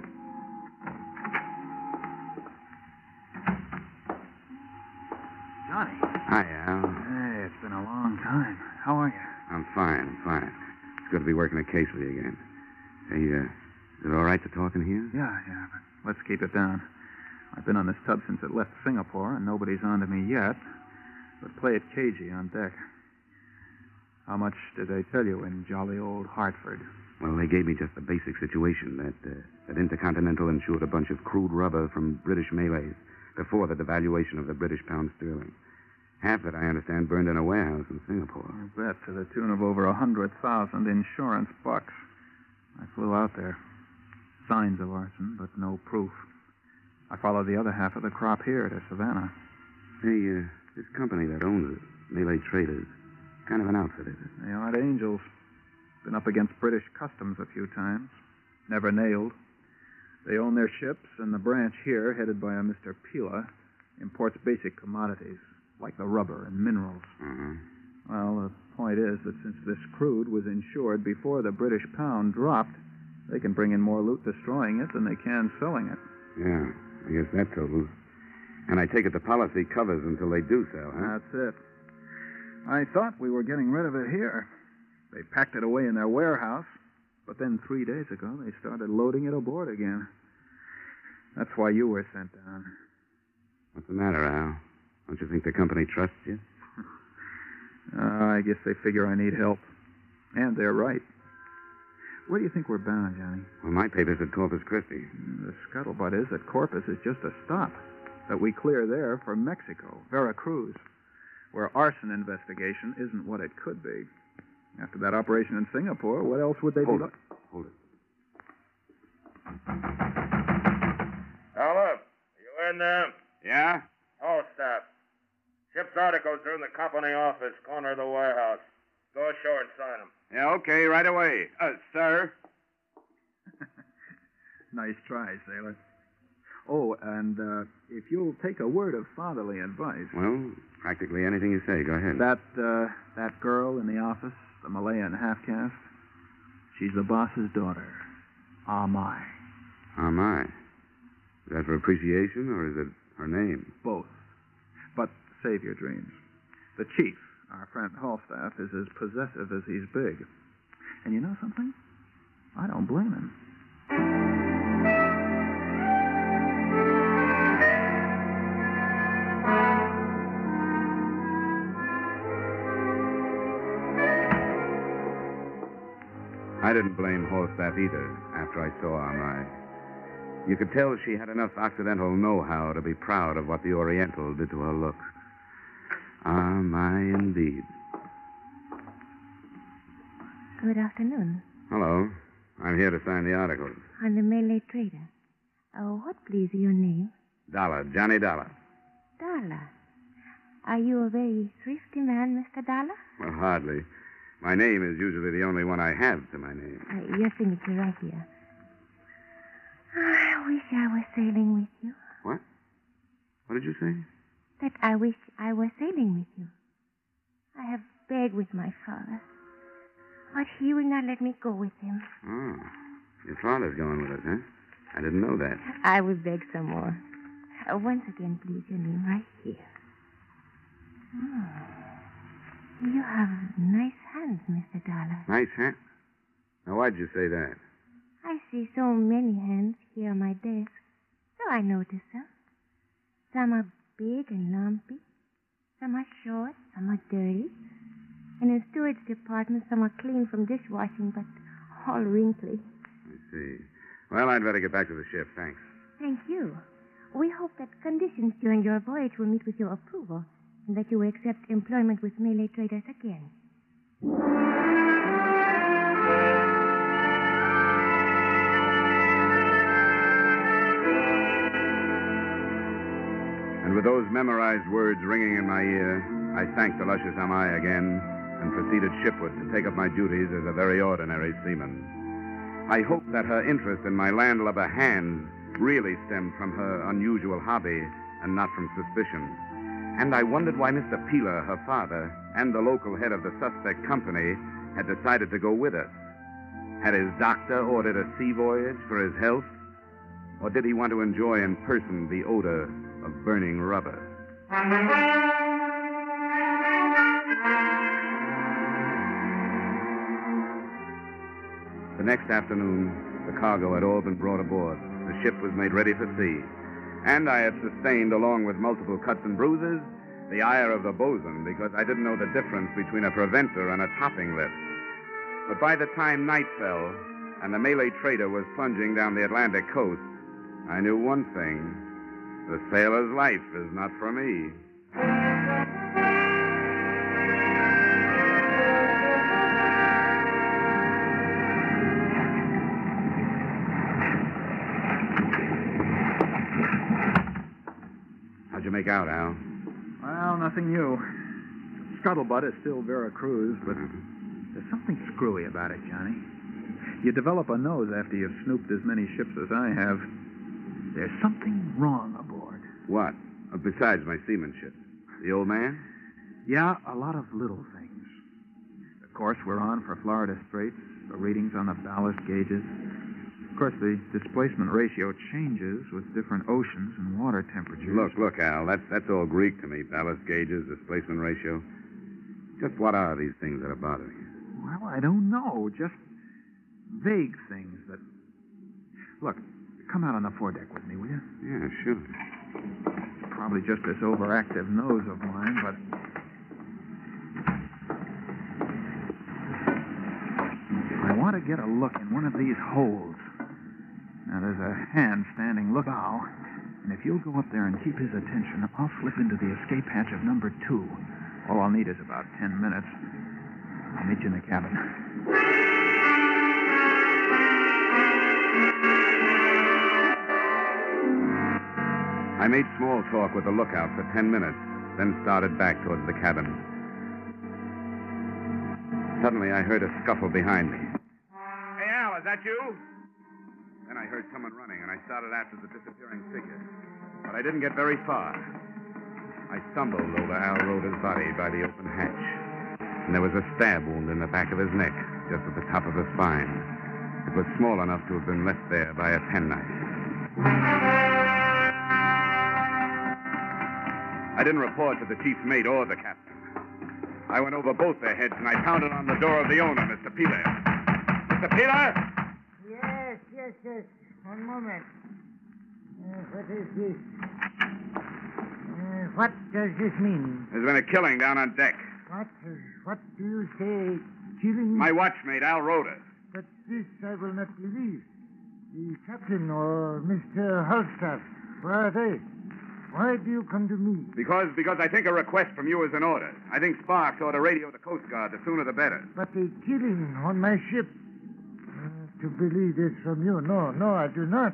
Johnny. Hi, Al. Hey, it's been a long time. How are you? I'm fine, I'm fine. It's good to be working a case with you again. Hey, uh, is it all right to talk in here? Yeah, yeah, but let's keep it down. I've been on this tub since it left Singapore, and nobody's on to me yet. But play it cagey on deck. How much did they tell you in jolly old Hartford? Well, they gave me just the basic situation that, uh, that Intercontinental insured a bunch of crude rubber from British Malays before the devaluation of the British pound sterling. Half that, I understand, burned in a warehouse in Singapore. You bet, to the tune of over a hundred thousand insurance bucks. I flew out there. Signs of arson, but no proof. I followed the other half of the crop here to Savannah. Hey, uh, this company that owns it, Malay Traders, kind of an outfit, is it? They aren't angels. Been up against British customs a few times. Never nailed. They own their ships, and the branch here, headed by a Mister Pila, imports basic commodities, like the rubber and minerals. Uh-huh. Well, the point is that since this crude was insured before the British pound dropped, they can bring in more loot destroying it than they can selling it. Yeah, I guess that totals. And I take it the policy covers until they do sell, huh? That's it. I thought we were getting rid of it here. They packed it away in their warehouse, but then three days ago they started loading it aboard again. That's why you were sent down. What's the matter, Al? Don't you think the company trusts you? uh, I guess they figure I need help. And they're right. Where do you think we're bound, Johnny? Well, my paper said Corpus Christi. The scuttlebutt is that Corpus is just a stop. That we clear there for Mexico, Veracruz, where arson investigation isn't what it could be. After that operation in Singapore, what else would they Hold do? it. Hold it. Now, look. You in there? Yeah? All staff. Ship's articles are in the company office, corner of the warehouse. Go ashore and sign them. Yeah, okay, right away. Uh, sir? Nice try, sailor. Oh, and uh, if you'll take a word of fatherly advice. Well, practically anything you say. Go ahead. That, uh, that girl in the office, the Malayan half-caste, she's the boss's daughter. Ah, my. Ah, my. Is that for appreciation, or is it her name? Both. But save your dreams. The chief, our friend Halstaff, is as possessive as he's big. And you know something? I don't blame him. I didn't blame Halstaff either after I saw Amrai. You could tell she had enough Occidental know-how to be proud of what the Oriental did to her looks. Ah, my, indeed. Good afternoon. Hello. I'm here to sign the articles. I'm the Malay trader. Oh, what, please, your name? Dollar, Johnny Dollar. Dollar. Are you a very thrifty man, Mister Dollar? Well, hardly. My name is usually the only one I have to my name. Uh, your signature right here. Oh, I wish I were sailing with you. What? What did you say? That I wish I were sailing with you. I have begged with my father, but he will not let me go with him. Oh, your father's going with us, huh? I didn't know that. I will beg some more. Uh, once again, please, your name right here. Oh. You have nice hands, Mister Dollar. Nice, huh? Now, why'd you say that? I see so many hands here on my desk, so I notice them. Some are big and lumpy. Some are short, some are dirty. And in Stewart's department, some are clean from dishwashing, but all wrinkly. I see. Well, I'd better get back to the ship. Thanks. Thank you. We hope that conditions during your voyage will meet with your approval, and that you will accept employment with Malay traders again. And with those memorized words ringing in my ear, I thanked the luscious Amai again and proceeded shipward to take up my duties as a very ordinary seaman. I hoped that her interest in my landlubber Hans really stemmed from her unusual hobby and not from suspicion. And I wondered why Mister Peeler, her father, and the local head of the suspect company had decided to go with us. Had his doctor ordered a sea voyage for his health? Or did he want to enjoy in person the odor of burning rubber? The next afternoon, the cargo had all been brought aboard. The ship was made ready for sea. And I had sustained, along with multiple cuts and bruises, the ire of the bosun because I didn't know the difference between a preventer and a topping lift. But by the time night fell and the Malay trader was plunging down the Atlantic coast, I knew one thing. The sailor's life is not for me. How'd you make out, Al? Well, nothing new. Scuttlebutt is still Vera Cruz, but there's something screwy about it, Johnny. You develop a nose after you've snooped as many ships as I have. There's something wrong aboard. What? Uh, besides my seamanship? The old man? Yeah, a lot of little things. The course we're on for Florida Straits, the readings on the ballast gauges. Of course, the displacement ratio changes with different oceans and water temperatures. Look, look, Al, that's, that's all Greek to me. Ballast gauges, displacement ratio. Just what are these things that are bothering you? Well, I don't know. Just vague things that... Look, come out on the foredeck with me, will you? Yeah, sure. Probably just this overactive nose of mine, but... I want to get a look in one of these holes. Now, there's a hand standing look out, and if you'll go up there and keep his attention, I'll slip into the escape hatch of number two. All I'll need is about ten minutes. I'll meet you in the cabin. I made small talk with the lookout for ten minutes, then started back towards the cabin. Suddenly, I heard a scuffle behind me. Hey, Al, is that you? Then I heard someone running, and I started after the disappearing figure. But I didn't get very far. I stumbled over Al Roda's body by the open hatch, and there was a stab wound in the back of his neck, just at the top of the spine. It was small enough to have been left there by a penknife. I didn't report to the chief's mate or the captain. I went over both their heads, and I pounded on the door of the owner, Mister Peeler. Mister Peeler? Yes, yes, yes. One moment. Uh, what is this? Uh, what does this mean? There's been a killing down on deck. What? Uh, what do you say? Killing? My watchmate, Al Roda. But this I will not believe. The captain or Mister Halstaff, where are they? Why do you come to me? Because because I think a request from you is in order. I think Sparks ought to radio the Coast Guard. The sooner the better. But a killing on my ship. Uh, to believe this from you. No, no, I do not.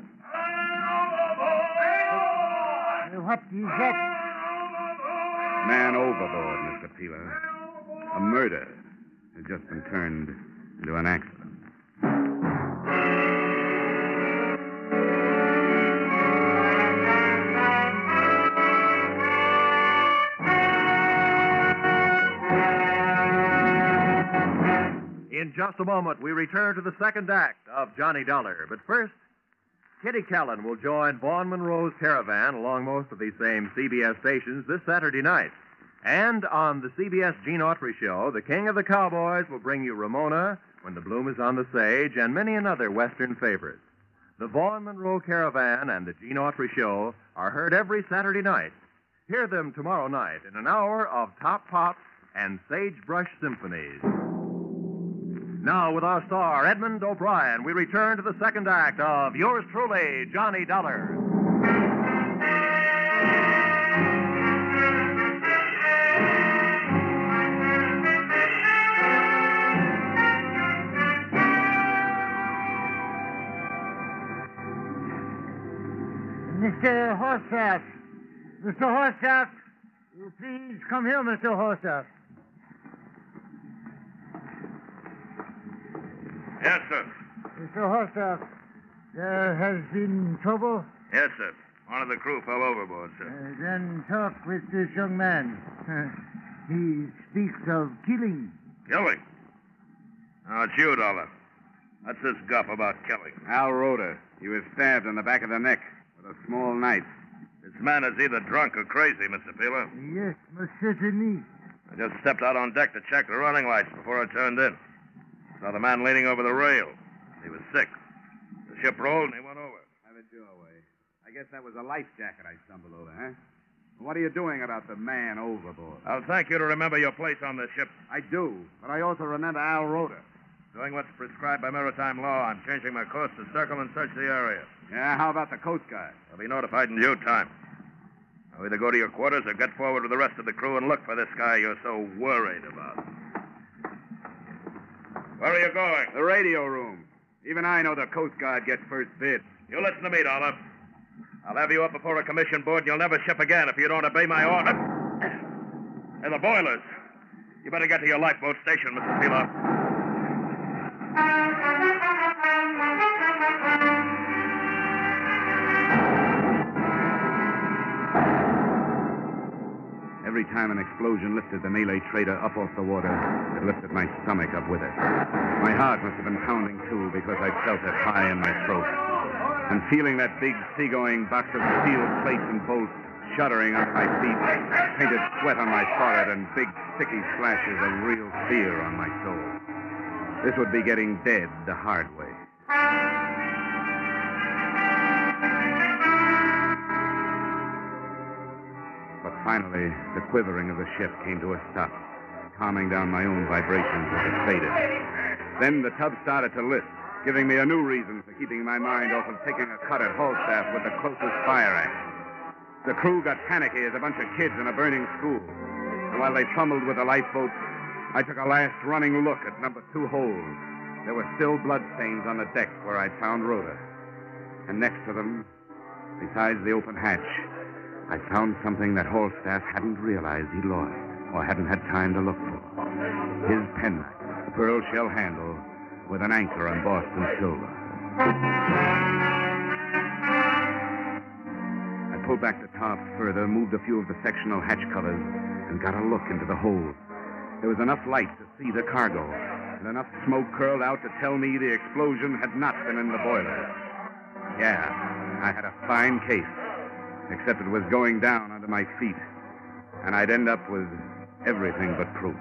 Uh, what is that? Man overboard, Mister Peeler. A murder has just been turned into an accident. In just a moment, we return to the second act of Johnny Dollar. But first, Kitty Callan will join Vaughn Monroe's caravan along most of these same C B S stations this Saturday night. And on the C B S Gene Autry Show, the King of the Cowboys will bring you Ramona, When the Bloom is on the Sage, and many another Western favorites. The Vaughn Monroe Caravan and the Gene Autry Show are heard every Saturday night. Hear them tomorrow night in an hour of Top Pops and Sagebrush Symphonies. Now, with our star, Edmund O'Brien, we return to the second act of yours truly, Johnny Dollar. Mister Horsath. Mister Horsath, You please come here, Mister Horstaff. Yes, sir. Mister Horstaff, there has been trouble? Yes, sir. One of the crew fell overboard, sir. Uh, then talk with this young man. Uh, he speaks of killing. Killing? Oh, it's you, Dollar. What's this guff about killing? Al Rhoda. He was stabbed in the back of the neck with a small knife. This man is either drunk or crazy, Mister Peeler. Yes, most certainly. I just stepped out on deck to check the running lights before I turned in. Saw the man leaning over the rail. He was sick. The ship rolled and he went over. Have it your way. I guess that was a life jacket I stumbled over, huh? What are you doing about the man overboard? I'll thank you to remember your place on this ship. I do, but I also remember Al Rhoda. Doing what's prescribed by maritime law, I'm changing my course to circle and search the area. Yeah, how about the Coast Guard? I'll be notified in due time. I'll either go to your quarters or get forward with the rest of the crew and look for this guy you're so worried about. Where are you going? The radio room. Even I know the Coast Guard gets first bid. You listen to me, Dollar. I'll have you up before a commission board and you'll never ship again if you don't obey my order. And the boilers. You better get to your lifeboat station, Mister Peeler. Every time an explosion lifted the Malay trader up off the water, it lifted my stomach up with it. My heart must have been pounding, too, because I felt it high in my throat. And feeling that big seagoing box of steel plates and bolts shuddering under my feet, painted sweat on my forehead and big sticky flashes of real fear on my soul. This would be getting dead the hard way. But finally, the quivering of the ship came to a stop, calming down my own vibrations as it faded. Then the tub started to lift, giving me a new reason for keeping my mind off of taking a cut at Falstaff with the closest fire axe. The crew got panicky as a bunch of kids in a burning school. And while they fumbled with the lifeboat, I took a last running look at number two hold. There were still bloodstains on the deck where I'd found Rhoda. And next to them, besides the open hatch, I found something that Falstaff hadn't realized he'd lost or hadn't had time to look for. His penknife, pearl shell handle, with an anchor embossed in silver. I pulled back the top further, moved a few of the sectional hatch covers, and got a look into the hold. There was enough light to see the cargo, and enough smoke curled out to tell me the explosion had not been in the boiler. Yeah, I had a fine case, except it was going down under my feet, and I'd end up with everything but proof.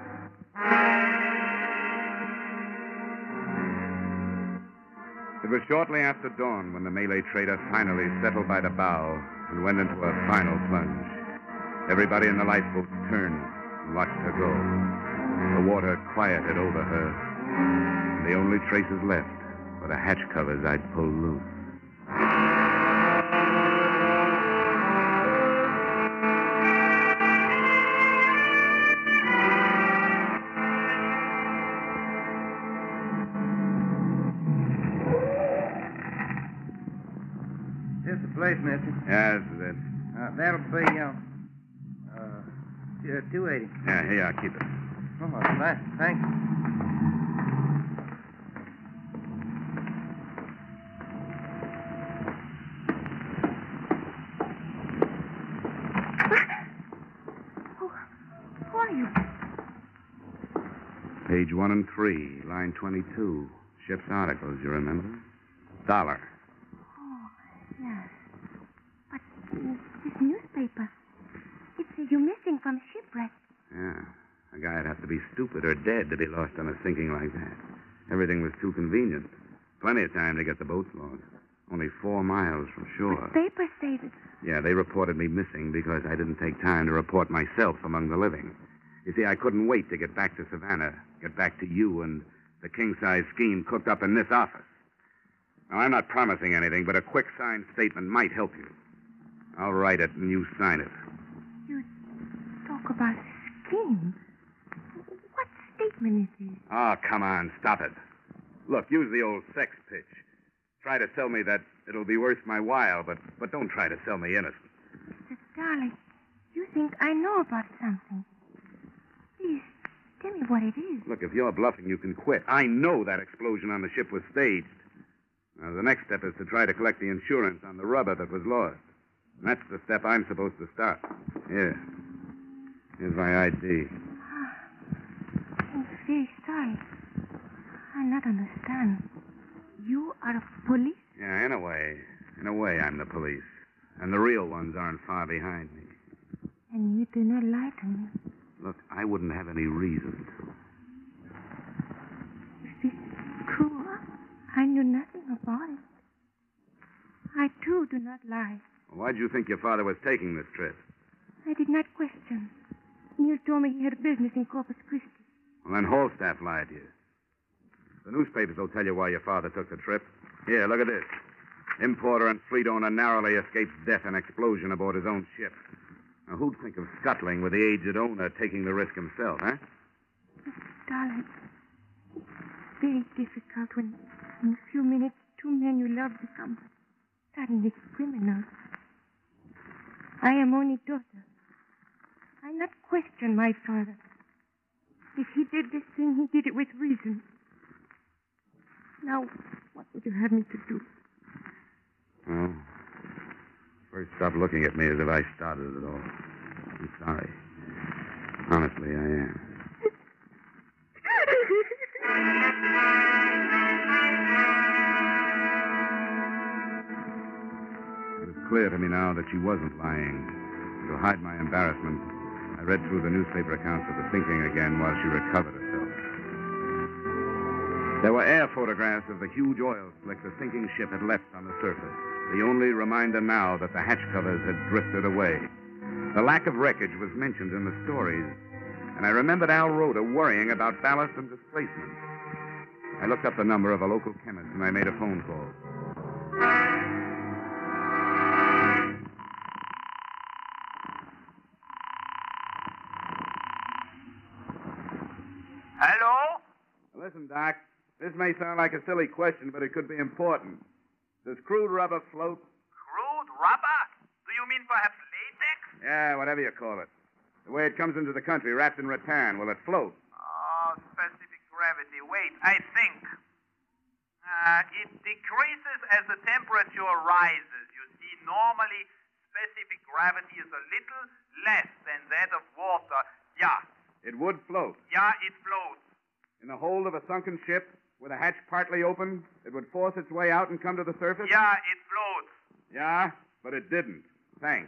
It was shortly after dawn when the Malay trader finally settled by the bow and went into a final plunge. Everybody in the lifeboat turned and watched her go. The water quieted over her, and the only traces left were the hatch covers I'd pulled loose. This is the place, mister. Yeah, this is it. Uh, that'll be, uh, uh, two eighty. Yeah, here you are. Keep it. Oh, thank, thank you. Who are you? Page one and three, line twenty-two. Ship's articles, you remember? Dollar. Oh, yes. But uh, this newspaper, it says you're missing from shipwreck. Yeah. A guy'd have to be stupid or dead to be lost on a sinking like that. Everything was too convenient. Plenty of time to get the boats lost. Only four miles from shore. The papers say that... Yeah, they reported me missing because I didn't take time to report myself among the living. You see, I couldn't wait to get back to Savannah, get back to you and the king-size scheme cooked up in this office. Now, I'm not promising anything, but a quick signed statement might help you. I'll write it and you sign it. You talk about a scheme. What statement is this? Oh, come on, stop it. Look, use the old sex pitch. Try to sell me that it'll be worth my while, but, but don't try to sell me innocent. Mister Dollar, you think I know about something. Please, tell me what it is. Look, if you're bluffing, you can quit. I know that explosion on the ship was staged. Now, the next step is to try to collect the insurance on the rubber that was lost. And that's the step I'm supposed to start. Here. Here's my I D. I'm very sorry. I not understand. You are the police? Yeah, in a way. In a way, I'm the police. And the real ones aren't far behind me. And you do not lie to me. Look, I wouldn't have any reason to. If it's true, I knew nothing about it. I, too, do not lie. Why do you think your father was taking this trip? I did not question. Neil told me he had business in Corpus Christi. Well, then Hallstaff lied to you. The newspapers will tell you why your father took the trip. Here, look at this. Importer and fleet owner narrowly escapes death in explosion aboard his own ship. Now, who'd think of scuttling with the aged owner taking the risk himself, huh? Darling, it's very difficult when in a few minutes two men you love become suddenly criminals. I am only daughter. I not question my father. If he did this thing, he did it with reason. Now, what would you have me to do? Well, first stop looking at me as if I started it all. I'm sorry. Honestly, I am. It was clear to me now that she wasn't lying. To hide my embarrassment, I read through the newspaper accounts of the sinking again while she recovered herself. There were air photographs of the huge oil slick the sinking ship had left on the surface, the only reminder now that the hatch covers had drifted away. The lack of wreckage was mentioned in the stories, and I remembered Al Rhoda worrying about ballast and displacement. I looked up the number of a local chemist, and I made a phone call. Hello? Listen, Doc, this may sound like a silly question, but it could be important. Does crude rubber float? Crude rubber? Do you mean perhaps latex? Yeah, whatever you call it. The way it comes into the country, wrapped in rattan, will it float? Oh, specific gravity. Wait, I think. Uh, it decreases as the temperature rises. You see, normally specific gravity is a little less than that of water. Yeah. It would float. Yeah, it floats. In the hold of a sunken ship, with a hatch partly open, it would force its way out and come to the surface? Yeah, it floats. Yeah, but it didn't. Thanks.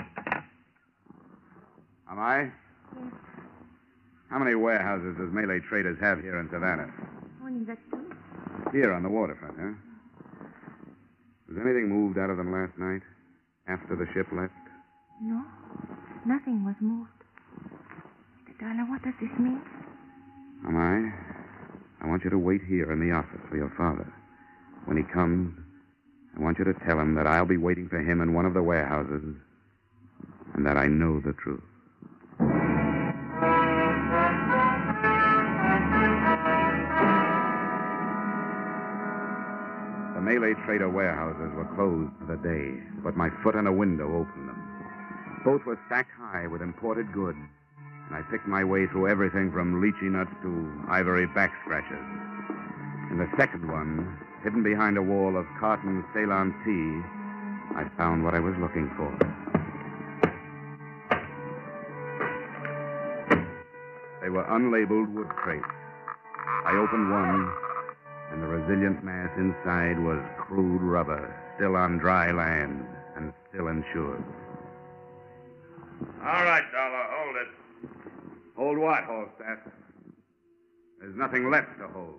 Am I? Yes. How many warehouses does Malay Traders have here in Savannah? Only that two. Here on the waterfront, huh? Was anything moved out of them last night? After the ship left? No. Nothing was moved. Mister Dollar, what does this mean? Am I? I want you to wait here in the office for your father. When he comes, I want you to tell him that I'll be waiting for him in one of the warehouses and that I know the truth. The Malay Trader warehouses were closed for the day, but my foot in a window opened them. Both were stacked high with imported goods, and I picked my way through everything from lychee nuts to ivory back scratchers. In the second one, hidden behind a wall of cotton Ceylon tea, I found what I was looking for. They were unlabeled wood crates. I opened one, and the resilient mass inside was crude rubber, still on dry land and still insured. All right, Dollar, hold it. Hold what, Hallstaff? There's nothing left to hold.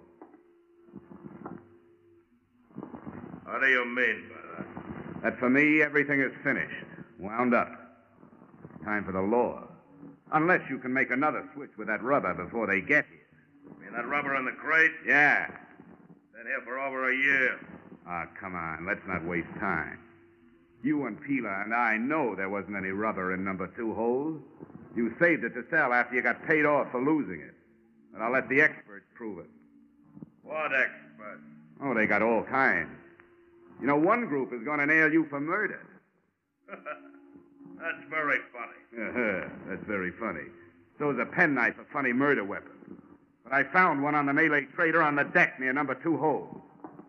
What do you mean by that? That for me, everything is finished, wound up. Time for the law. Unless you can make another switch with that rubber before they get here. You mean that rubber in the crate? Yeah. Been here for over a year. Ah, oh, come on. Let's not waste time. You and Pila and I know there wasn't any rubber in number two hold. You saved it to sell after you got paid off for losing it. And I'll let the experts prove it. What experts? Oh, they got all kinds. You know, one group is going to nail you for murder. That's very funny. Uh-huh. That's very funny. So is a penknife a funny murder weapon. But I found one on the Malay trader on the deck near number two hole.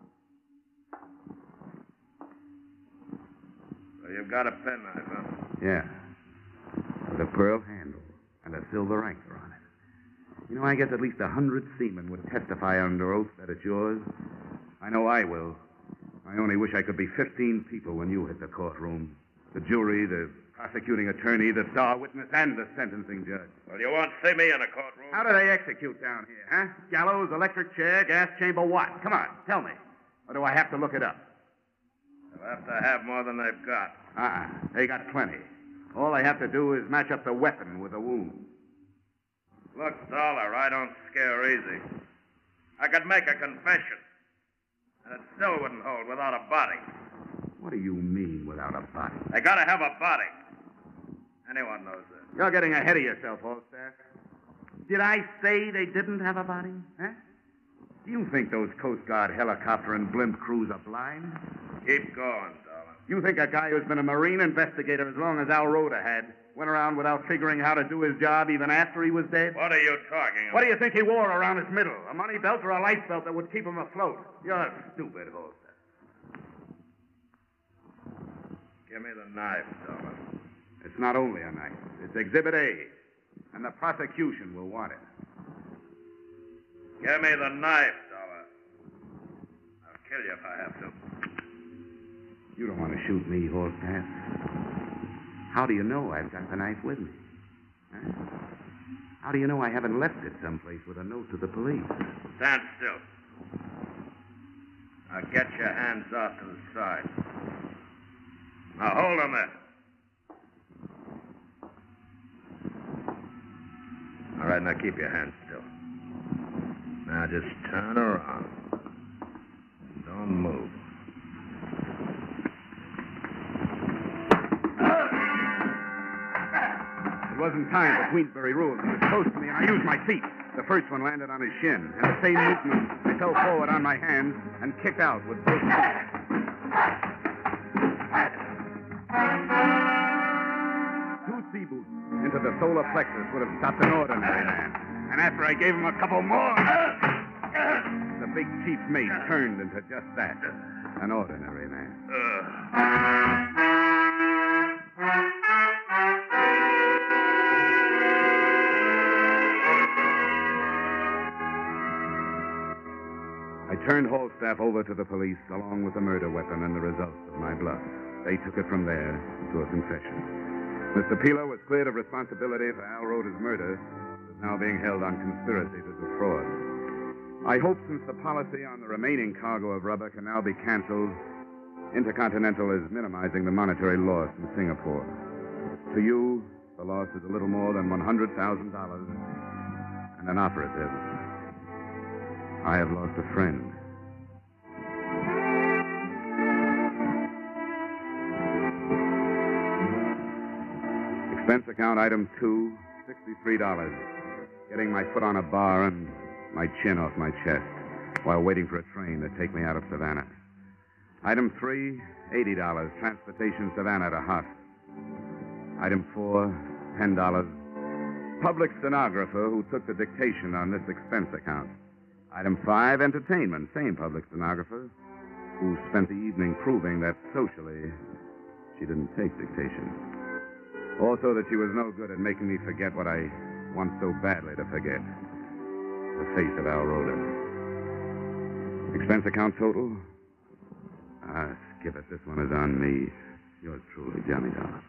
So you've got a penknife, huh? Yeah. With a pearl handle and a silver anchor on it. You know, I guess at least a hundred seamen would testify under oath that it's yours. I know I will. I only wish I could be fifteen people when you hit the courtroom. The jury, the prosecuting attorney, the star witness, and the sentencing judge. Well, you won't see me in a courtroom. How do they execute down here, huh? Gallows, electric chair, gas chamber, what? Come on, tell me. Or do I have to look it up? They'll have to have more than they've got. Uh-uh. They got plenty. All I have to do is match up the weapon with the wound. Look, Dollar, I don't scare easy. I could make a confession, and it still wouldn't hold without a body. What do you mean without a body? They gotta have a body. Anyone knows that. You're getting ahead of yourself, Falstaff. Did I say they didn't have a body? Huh? Do you think those Coast Guard helicopter and blimp crews are blind? Keep going, Dollar. You think a guy who's been a Marine investigator as long as Al Roda had went around without figuring how to do his job even after he was dead? What are you talking about? What do you think he wore around his middle? A money belt or a life belt that would keep him afloat? You're stupid, Falstaff. Give me the knife, Dollar. It's not only a knife. It's Exhibit A, and the prosecution will want it. Give me the knife, Dollar. I'll kill you if I have to. You don't want to shoot me, Falstaff. How do you know I've got the knife with me? Huh? How do you know I haven't left it someplace with a note to the police? Stand still. Now get your hands off to the side. Now hold them there. All right, now keep your hands still. Now just turn around. Don't move. It wasn't time for Queensbury rules. He was close to me, and I used my feet. The first one landed on his shin. And the same movement, I fell forward on my hands and kicked out with both feet. Two sea boots into the solar plexus would have stopped an ordinary man. And after I gave him a couple more, the big chief mate turned into just that, an ordinary man. I turned Falstaff over to the police along with the murder weapon and the results of my bluff. They took it from there to a confession. Mister Peeler was cleared of responsibility for Al Roda's murder, but is now being held on conspiracy to defraud. I hope since the policy on the remaining cargo of rubber can now be canceled, Intercontinental is minimizing the monetary loss in Singapore. To you, the loss is a little more than one hundred thousand dollars and an operative. I have lost a friend. Expense account item two, sixty-three dollars. Getting my foot on a bar and my chin off my chest while waiting for a train to take me out of Savannah. Item three, eighty dollars. Transportation Savannah to Haas. Item four, ten dollars. Public stenographer who took the dictation on this expense account. Item five, entertainment. Same public stenographer who spent the evening proving that socially she didn't take dictation. Also that she was no good at making me forget what I want so badly to forget. The face of Al Roda. Expense account total? Ah, skip it. This one is on me. Yours truly, Johnny Dollar.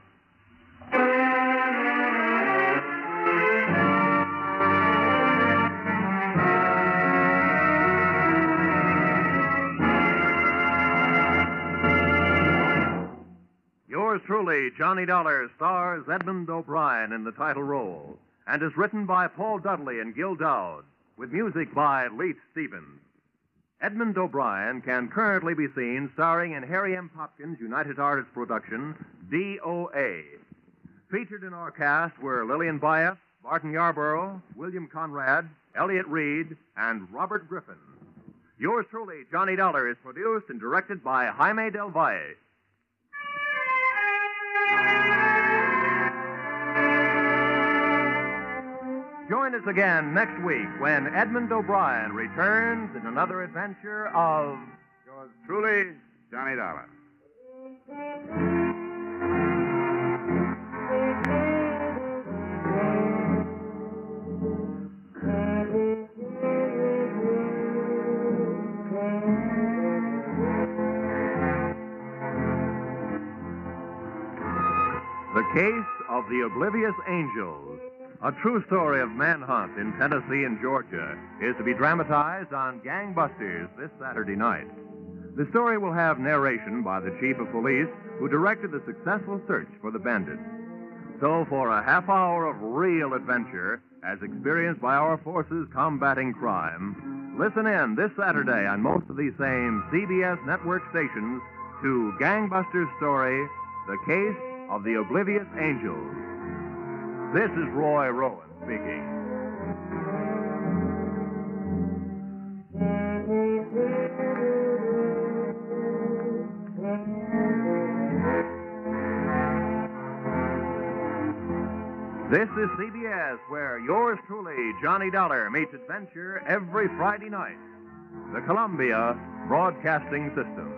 Yours truly, Johnny Dollar, stars Edmund O'Brien in the title role and is written by Paul Dudley and Gil Dowd, with music by Leith Stevens. Edmund O'Brien can currently be seen starring in Harry M. Popkins' United Artists production, D O A. Featured in our cast were Lillian Byas, Barton Yarborough, William Conrad, Elliott Reed, and Robert Griffin. Yours truly, Johnny Dollar, is produced and directed by Jaime Del Valle. join us again next week when Edmund O'Brien returns in another adventure of yours truly, Johnny Dollar. The Case of the Oblivious Angels, a true story of manhunt in Tennessee and Georgia, is to be dramatized on Gangbusters this Saturday night. The story will have narration by the chief of police who directed the successful search for the bandits. So for a half hour of real adventure, as experienced by our forces combating crime, listen in this Saturday on most of these same C B S network stations to Gangbusters' story, The Case of the Oblivious Angels. This is Roy Rowan speaking. This is C B S, where yours truly, Johnny Dollar, meets adventure every Friday night. The Columbia Broadcasting System.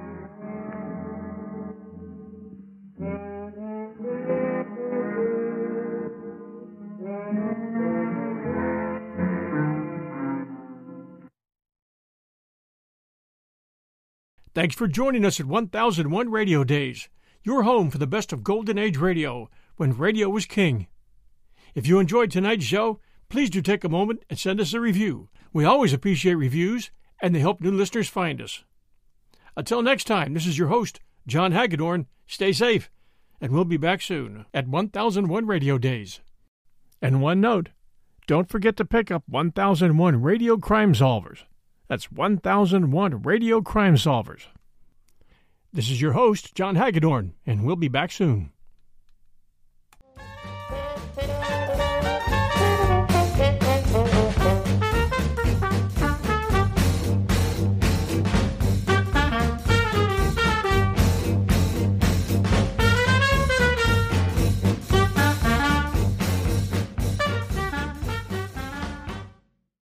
Thanks for joining us at one thousand one Radio Days, your home for the best of Golden Age radio, when radio was king. If you enjoyed tonight's show, please do take a moment and send us a review. We always appreciate reviews, and they help new listeners find us. Until next time, this is your host, John Hagedorn. Stay safe, and we'll be back soon at one thousand one Radio Days. And one note, don't forget to pick up one thousand one Radio Crime Solvers. That's one thousand one Radio Crime Solvers. This is your host, John Hagedorn, and we'll be back soon.